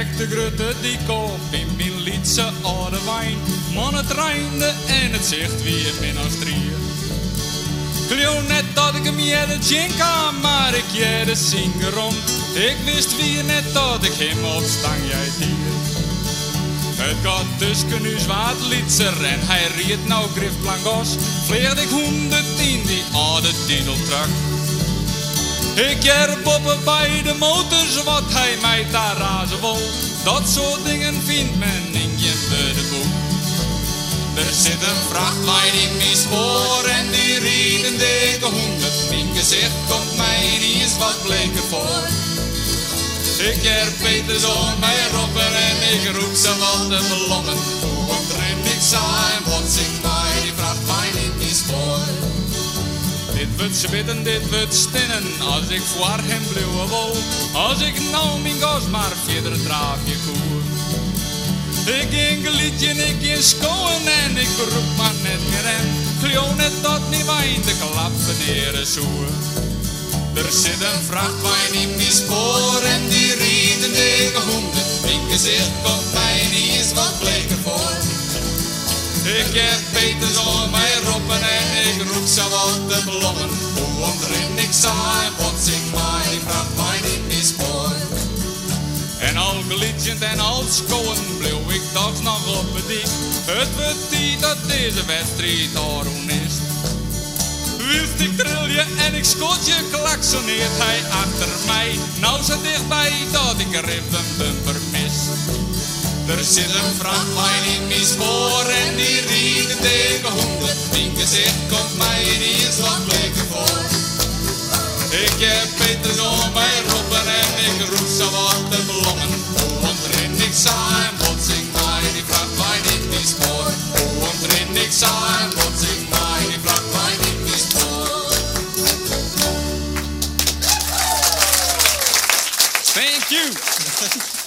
trek de grote dik op in mijn Lietse oude wijn. Man, het reinde en het zicht weer min als drieën. Ik geloof net dat ik hem jette tjinka, maar ik jette zingen rond. Ik wist weer net dat ik hem op stang jij dier. Het gaat tussen u zwaard Lietser en hij riet nou griftplankos. Vleeg ik 110 die oude dieseltruck. Ik jere poppen bij de motors wat hij mij daar razen wil. Dat soort dingen vindt men in je boek. Er zit een vrachtwagen in mijn spoor en die riet een dikke 100. Mijn gezicht komt mij niet eens wat bleker voor. Ik her Peters om mij roppen en ik roep ze wat de ballongen. Hoe komt er in niks aan en wat zingt mij die vrachtwagen in mijn spoor. Dit wordt zwitten, dit wordt stinnen, als ik voor hem blauwe wol. Als ik nou mijn gas maar verder draafje koer. Ik ging een liedje en ik ging schoen en ik roep maar net meer hem. Geloof net dat niet wijn de klap beneden zoer. Er zit een vrachtwagen in mijn spoor en die riet een dikke 100. Mijn gezicht komt mij niet eens wat bleker voor. Ik heb Peters om mij roppen en ik roep zo wat de blommen. Hoe komt er in niks aan en wat zingt mij die vrachtwagen in mijn spoor. En al geliedjend en al schoon bleef ik toch nog op het dik. Het wordt tijd dat deze wedstrijd daarom is. Wilst ik trilje en ik schot je, klaksoneert hij achter mij. Nou zo dichtbij dat ik er even een bumper mis. Er zit een vrachtwagen in mijn spoor en die riet een dikke 100. Mijn gezicht komt mij niet eens wat bleker voor. Ik heb Peters om mij roppen en ik roep zo wat de blommen. Hoe komt er in niks aan en wat zingt mij die vrachtwagen in mijn spoor. Hoe komt er in niks aan en wat zingt mij die vrachtwagen in mijn spoor. Thank you.